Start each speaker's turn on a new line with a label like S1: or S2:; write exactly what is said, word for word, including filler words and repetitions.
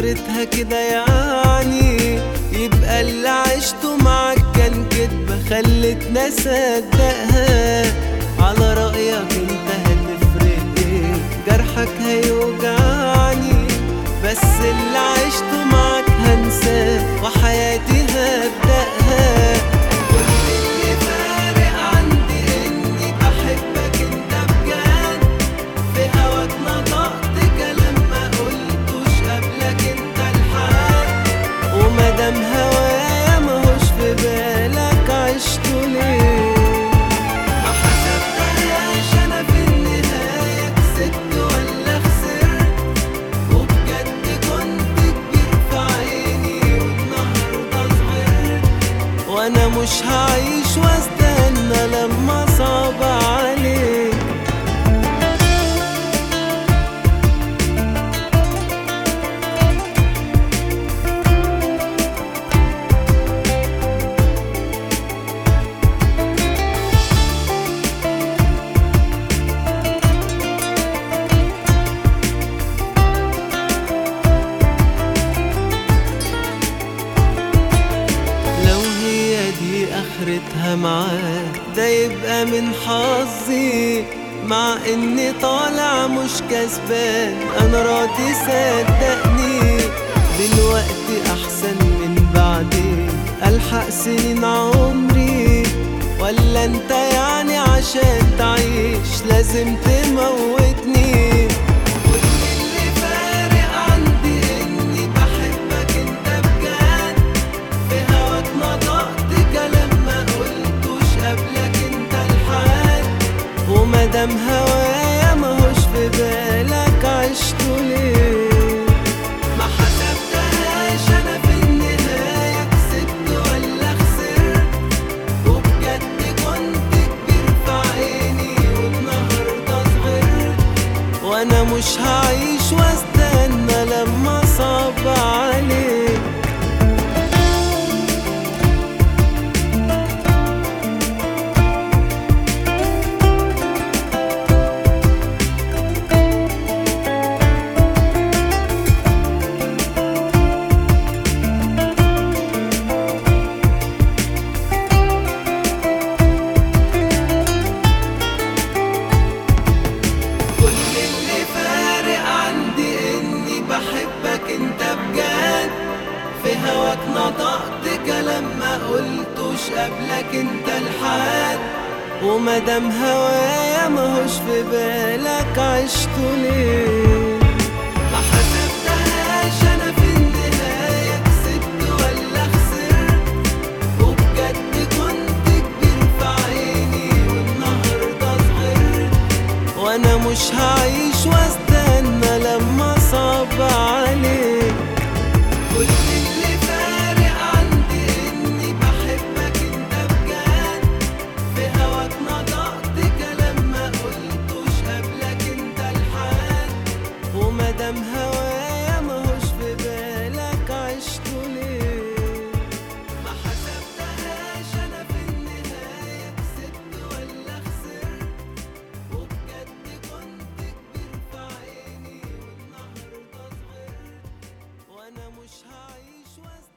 S1: اخرتها كده يعني، يبقى اللي عشته معاك كان كدبة خلتنا صدقها. على رأيك انت هتفرق ايه؟ جرحك هيوجعني، بس اللي عشته معاك هنساه وحياتي هبدأها. كل اللي فارق عندي اني بحبك انت بجد، في هواك نطقت كلام ما قلتوش قبلك انت الحد، ومادام هوايا ماهوش في بالك عشته ليه؟ ما حسبتهاش انا في النهاية كسبت ولا خسرت، وبجد كنت كبير في عيني والنهارده صغرت، وانا مش هعيش واستنى لما صعب عليك. اخرتها معاك ده يبقى من حظي، مع اني طالع مش كسبان انا راضي صدقني. دلوقتي احسن من بعدين الحق سنين عمري، ولا انت يعني عشان تعيش لازم تموتني؟ ومادام هوايا ماهوش في بالك عشته ليه؟ ما حسبتهاش انا في النهاية كسبت ولا خسرت، وبجد كنت كبير في عيني والنهارده صغرت، وانا مش هعيش واستنى لما صعب عليك. بحبك انت بجد، في هواك نطقت كلام ما قلتوش قبلك انت الحد، ومادام هوايا ماهوش في بالك عشته ليه؟ ما حسبتهاش انا في النهاية كسبت ولا خسرت، وبجد كنت كبير في عيني والنهارده صغرت، وانا مش هعيش واستنى لما صعب عليك. كل اللي فارق عندي اني بحبك انت بجد، في هواك نطقت كلام ما قلتوش قبلك انت الحد، ومادام هوايا ماهوش في بالك عشته ليه؟ ما حسبتهاش انا في النهاية كسبت ولا خسرت، وبجد كنت كبير في عيني والنهارده صغرت، وانا مش هعيش واستنى